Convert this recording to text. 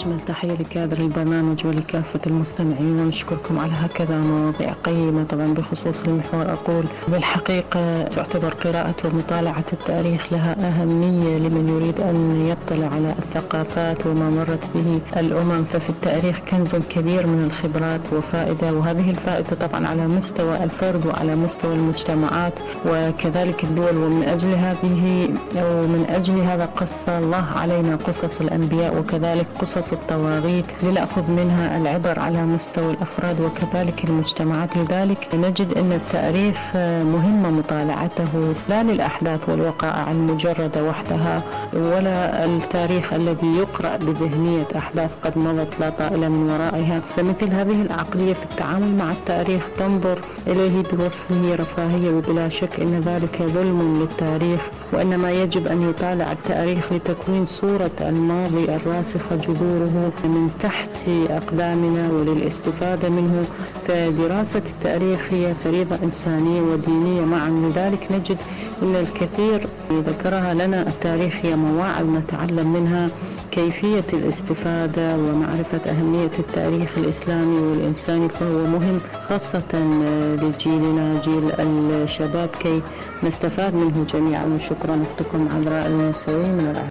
أجمل تحية لكادر البرنامج ولكافة المستمعين، ونشكركم على هكذا مواضيع قيمة. طبعا بخصوص المحور أقول بالحقيقة تعتبر قراءة ومطالعة التاريخ لها أهمية لمن يريد أن يطلع على الثقافات وما مرت به الأمم، ففي التاريخ كنز كبير من الخبرات وفائدة، وهذه الفائدة طبعا على مستوى الفرد وعلى مستوى المجتمعات وكذلك الدول. ومن أجل هذا قص الله علينا قصص الأنبياء وكذلك قصص الطواغيت لنأخذ منها العبر على مستوى الأفراد وكذلك المجتمعات. لذلك نجد أن التاريخ مهم مطالعته لا للأحداث والوقائع المجردة وحدها، ولا التاريخ الذي يقرأ بذهنية أحداث قد مضت لا طائل من ورائها. فمثل هذه العقلية في التعامل مع التاريخ تنظر إليه بوصفه رفاهية، وبلا شك أن ذلك ظلم للتاريخ، وإنما يجب أن يطالع التاريخ لتكوين صورة الماضي الراسخة جذوره من تحت أقدامنا وللاستفادة منه. فدراسة التاريخ هي فريضة إنسانية ودينية معا. لذلك نجد أن الكثير ذكرها لنا التاريخ هي مواعظ نتعلم منها كيفية الاستفادة ومعرفة أهمية التاريخ الإسلامي والإنساني، فهو مهم خاصة لجيلنا جيل الشباب كي نستفاد منه جميعا. وشكرا أختكم عذراء الموسوي من العراق.